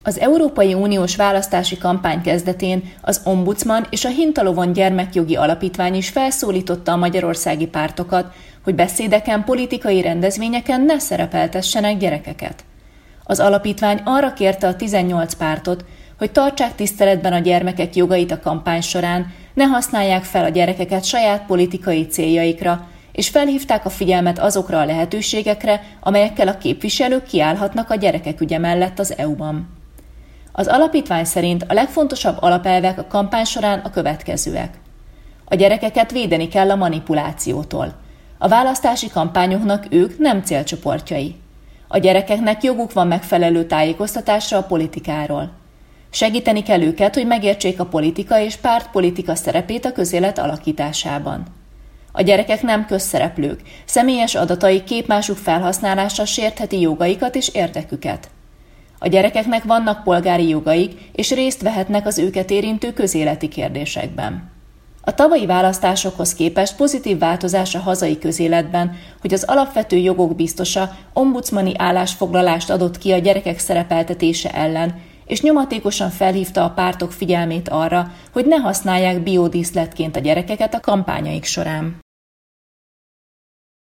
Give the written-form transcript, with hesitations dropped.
Az Európai Uniós választási kampány kezdetén az Ombudsman és a Hintalovon Gyermekjogi Alapítvány is felszólította a magyarországi pártokat, hogy beszédeken, politikai rendezvényeken ne szerepeltessenek gyerekeket. Az alapítvány arra kérte a 18 pártot, hogy tartsák tiszteletben a gyermekek jogait a kampány során, ne használják fel a gyerekeket saját politikai céljaikra, és felhívták a figyelmet azokra a lehetőségekre, amelyekkel a képviselők kiállhatnak a gyerekek ügye mellett az EU-ban. Az alapítvány szerint a legfontosabb alapelvek a kampány során a következőek. A gyerekeket védeni kell a manipulációtól. A választási kampányoknak ők nem célcsoportjai. A gyerekeknek joguk van megfelelő tájékoztatásra a politikáról. Segíteni kell őket, hogy megértsék a politika és pártpolitika szerepét a közélet alakításában. A gyerekek nem közszereplők, személyes adatai képmásuk felhasználása sértheti jogaikat és érdeküket. A gyerekeknek vannak polgári jogaik, és részt vehetnek az őket érintő közéleti kérdésekben. A tavalyi választásokhoz képest pozitív változás a hazai közéletben, hogy az alapvető jogok biztosa ombudsmani állásfoglalást adott ki a gyerekek szerepeltetése ellen, és nyomatékosan felhívta a pártok figyelmét arra, hogy ne használják biodíszletként a gyerekeket a kampányaik során.